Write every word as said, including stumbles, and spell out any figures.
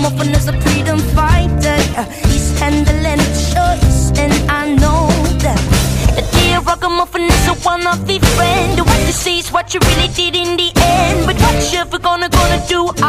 Ragamuffin is a freedom fighter. Uh, he's handling choice, and I know that. The dear Ragamuffin is a one-off friend. What you see is what you really did in the end. But what you ever gonna gonna do